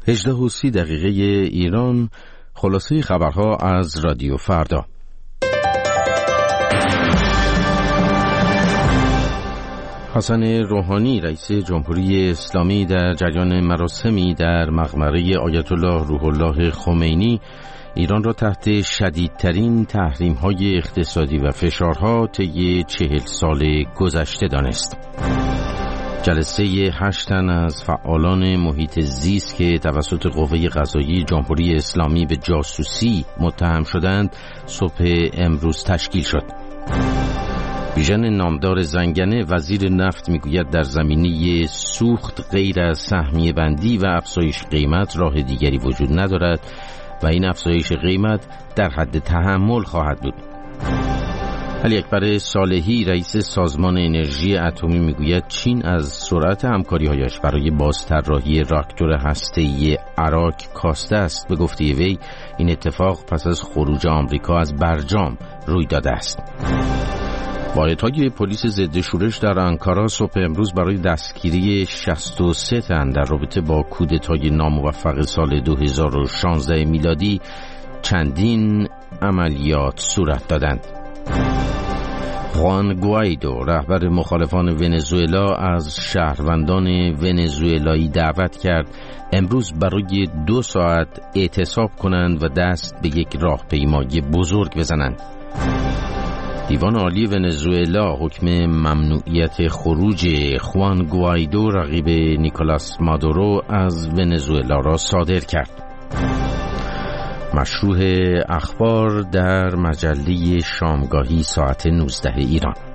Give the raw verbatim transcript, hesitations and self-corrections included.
هجده و سی دقیقه ایران. خلاصه خبرها از رادیو فردا. حسن روحانی رئیس جمهوری اسلامی در جریان مراسمی در مقبره آیت الله روح الله خمینی ایران را تحت شدیدترین تحریم‌های اقتصادی و فشارها طی چهل سال گذشته دانست. جلسه هشت تن از فعالان محیط زیست که توسط قوه قضاییه جمهوری اسلامی به جاسوسی متهم شدند صبح امروز تشکیل شد. بیژن نامدار زنگنه وزیر نفت میگوید در زمینه سوخت غیر از سهمیه بندی و افزایش قیمت راه دیگری وجود ندارد و این افزایش قیمت در حد تحمل خواهد بود. علی اکبر صالحی رئیس سازمان انرژی اتمی میگوید چین از سرعت همکاری‌هایش برای بازطراحی راکتور هسته‌ای اراک کاسته است. به گفته وی این اتفاق پس از خروج آمریکا از برجام روی داده است. واحدهای پلیس ضد شورش در آنکارا صبح امروز برای دستگیری شصت و سه تن در رابطه با کودتای ناموفق سال دو هزار و شانزده میلادی چندین عملیات صورت دادند. خوان گوایدو رهبر مخالفان ونزوئلا از شهروندان ونزوئلایی دعوت کرد امروز برای دو ساعت اعتصاب کنند و دست به یک راهپیمایی بزرگ بزنند. دیوان عالی ونزوئلا حکم ممنوعیت خروج خوان گوایدو رقیب نیکولاس مادورو از ونزوئلا را صادر کرد. مشروح اخبار در مجله شامگاهی ساعت نوزده ایران.